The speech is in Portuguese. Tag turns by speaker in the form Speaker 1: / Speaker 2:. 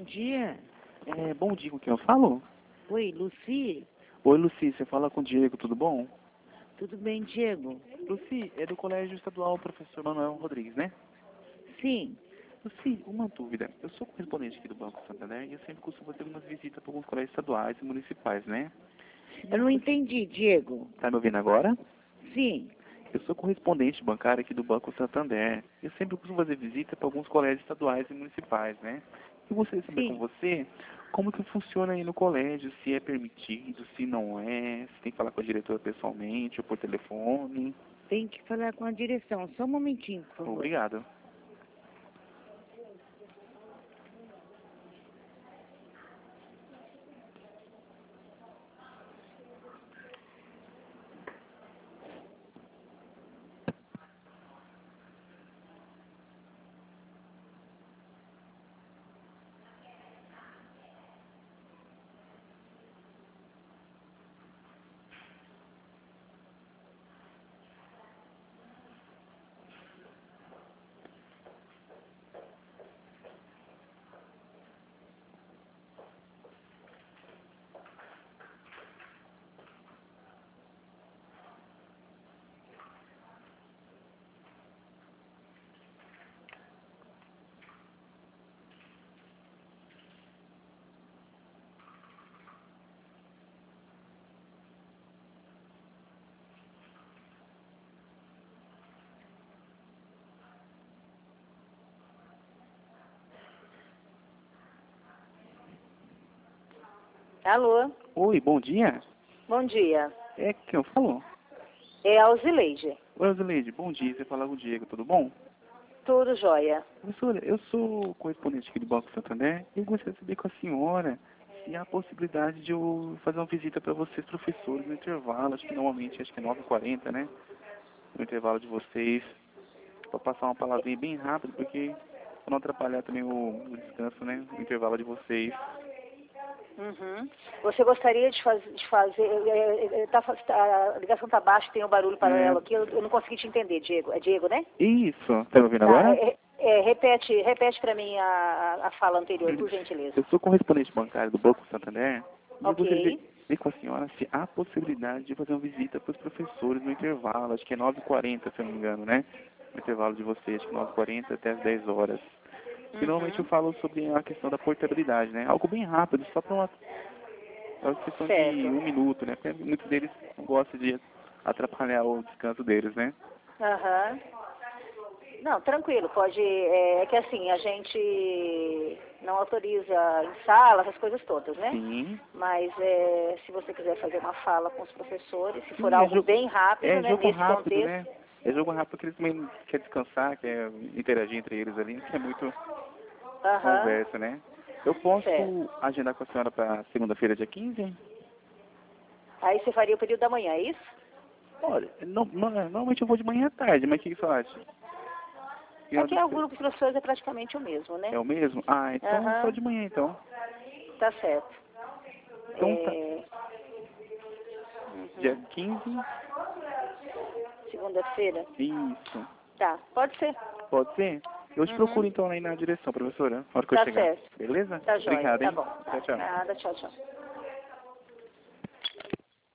Speaker 1: dia.
Speaker 2: Bom dia, com quem eu falo?
Speaker 1: Oi, Luci.
Speaker 2: Oi, Luci, você fala com o Diego, tudo bom?
Speaker 1: Tudo bem, Diego?
Speaker 2: Luci, é do Colégio Estadual Professor Manuel Rodrigues, né?
Speaker 1: Sim.
Speaker 2: Luci, uma dúvida. Eu sou correspondente aqui do Banco Santander e eu sempre costumo fazer algumas visitas para alguns colégios estaduais e municipais, né?
Speaker 1: Eu não entendi, Diego.
Speaker 2: Tá me ouvindo agora?
Speaker 1: Sim.
Speaker 2: Eu sou correspondente bancário aqui do Banco Santander. Eu sempre costumo fazer visita para alguns colégios estaduais e municipais, né? Eu gostaria de saber com
Speaker 1: Sim.
Speaker 2: você como que funciona aí no colégio, se é permitido, se não é, se tem que falar com a diretora pessoalmente ou por telefone.
Speaker 1: Tem que falar com a direção. Só um momentinho, por favor.
Speaker 2: Obrigado.
Speaker 3: Alô,
Speaker 2: Oi, bom dia.
Speaker 3: bom dia.
Speaker 2: É quem eu falo?
Speaker 3: É a Alzileide.
Speaker 2: Oi, Osleide, bom dia. Você fala com o Diego, tudo bom?
Speaker 3: Tudo jóia.
Speaker 2: Professora, eu sou correspondente aqui do Banco Santander e eu gostaria de saber com a senhora se há a possibilidade de eu fazer uma visita para vocês, professores, no intervalo, acho que normalmente acho que é 9h40, né? No intervalo de vocês, para passar uma palavrinha bem rápida, porque para não atrapalhar também o descanso, né? O intervalo de vocês.
Speaker 3: Uhum. Você gostaria de fazer a ligação está baixa, tem um barulho paralelo aqui, eu não consegui te entender, Diego. É Diego, né?
Speaker 2: Isso, tá me ouvindo
Speaker 3: Tá,
Speaker 2: agora?
Speaker 3: repete para mim a fala anterior, por gentileza.
Speaker 2: Eu sou correspondente bancário do Banco Santander e eu gostaria de
Speaker 3: Ok.
Speaker 2: ver com a senhora se há possibilidade de fazer uma visita para os professores no intervalo, acho que é 9h40, se eu não me engano, né? No intervalo de vocês, acho que 9h40 até as 10 horas. E normalmente eu
Speaker 3: Uhum.
Speaker 2: falo sobre a questão da portabilidade, né? Algo bem rápido, só para uma questão de
Speaker 3: Certo.
Speaker 2: 1 minuto, né? Porque muitos deles gostam de atrapalhar o descanso deles, né?
Speaker 3: Aham. Não, tranquilo, pode. É que assim, a gente não autoriza em sala, essas coisas todas, né?
Speaker 2: Sim.
Speaker 3: Mas se você quiser fazer uma fala com os professores, se for
Speaker 2: Sim,
Speaker 3: algo bem rápido, né,
Speaker 2: jogo
Speaker 3: nesse
Speaker 2: rápido, né?
Speaker 3: contexto.
Speaker 2: É jogo rápido porque eles também querem descansar, quer interagir entre eles ali, não quer muito
Speaker 3: Aham,
Speaker 2: conversa, né? Eu
Speaker 3: certo.
Speaker 2: posso agendar com a senhora para segunda-feira, dia 15?
Speaker 3: Aí você faria o período da manhã, é isso?
Speaker 2: Olha, normalmente eu vou de manhã à tarde, mas o que você acha?
Speaker 3: É que o grupo de professores é praticamente o mesmo, né?
Speaker 2: É o mesmo? Ah, então só
Speaker 3: Aham,
Speaker 2: de manhã, então.
Speaker 3: tá certo.
Speaker 2: Então tá. Dia
Speaker 3: Uhum.
Speaker 2: 15?
Speaker 3: Segunda-feira?
Speaker 2: Isso.
Speaker 3: Tá, pode ser.
Speaker 2: Pode ser? Eu te procuro
Speaker 3: Uhum.
Speaker 2: então aí na direção, professora, na hora que eu
Speaker 3: Tá
Speaker 2: chegar.
Speaker 3: certo.
Speaker 2: Beleza?
Speaker 3: Tá jóia,
Speaker 2: Obrigado,
Speaker 3: tá
Speaker 2: hein?
Speaker 3: bom.
Speaker 2: Tchau, tchau.
Speaker 3: Nada, tchau, tchau.